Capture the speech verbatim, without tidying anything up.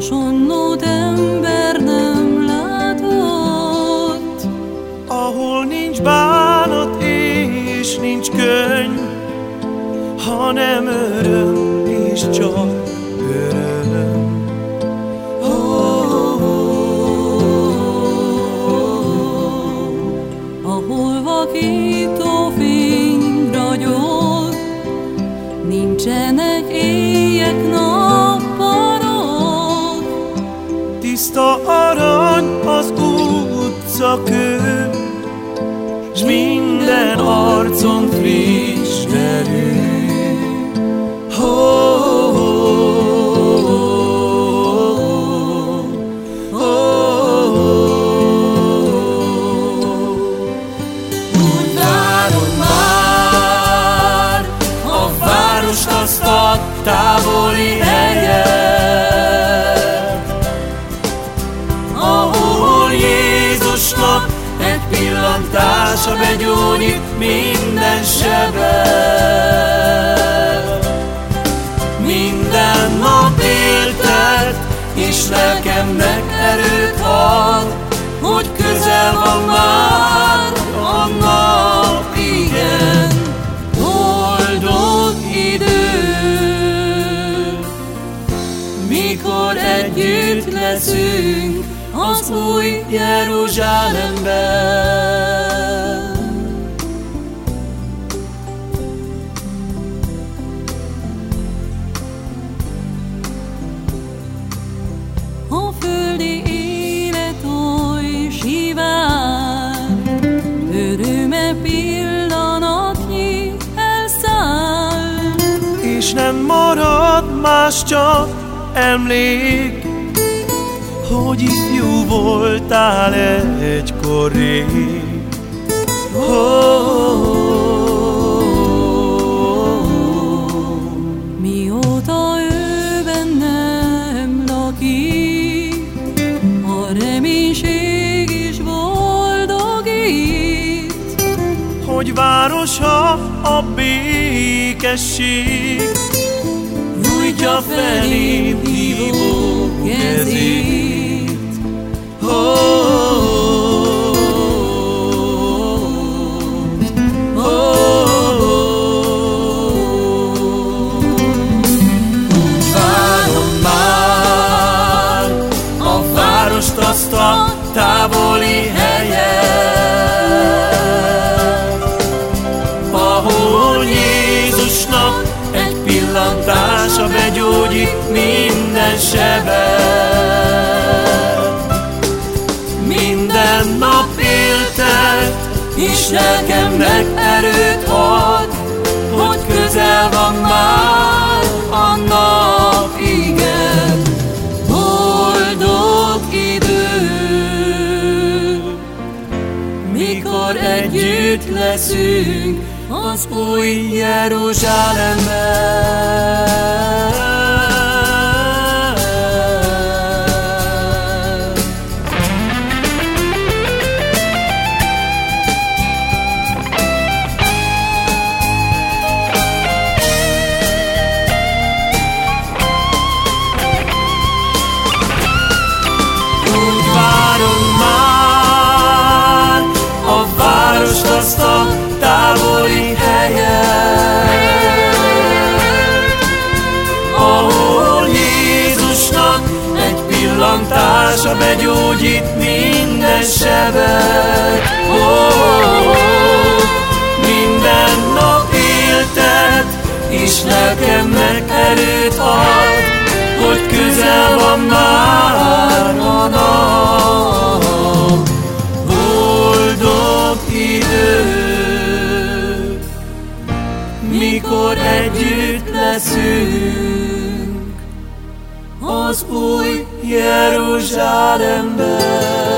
hasonlót ember nem látott, ahol nincs bánat és nincs könny, hanem öröm és csak öröm. Ahol vakító fény ragyog, nincsenek éjek, nappalok. Tiszta arany az utcakő, s minden arcon friss erő. Azt a távoli helyet, ahol Jézusnak egy pillantása begyógyít minden sebet. Minden nap éltet, és lelkemnek erőt ad, hogy közel van már a nap, igen. Mikor együtt leszünk az új Jeruzsálemben. A földi élet oly sivár, öröme pillanatnyi elszáll, és nem marad más, csak emlék, hogy ifjú voltál egykor rég. Oh, oh, oh. Mióta ő bennem lakik, a reménység is boldogít, hogy városa a békesség, nyújtja felém hívó kezét. Oh, oh, oh, oh. Úgy várom már a várost, azt a távoli helyet, ahol Jézusnak egy pillantása begyógyít minden sebet. Minden nap éltet, és lelkemnek erőt ad, hogy közel van már a nap, igen. Boldog idő, mikor együtt leszünk az új Jeruzsálemben. Úgy várom már a várost, azt a távoli helyet, ahol Jézusnak egy pillantása begyógyít minden sebet. Oh, oh, oh. Minden nap éltet, és lelkemnek erőt ad, hogy közel van már a nap. Boldog idő, mikor együtt leszünk az új Jeruzsálemben.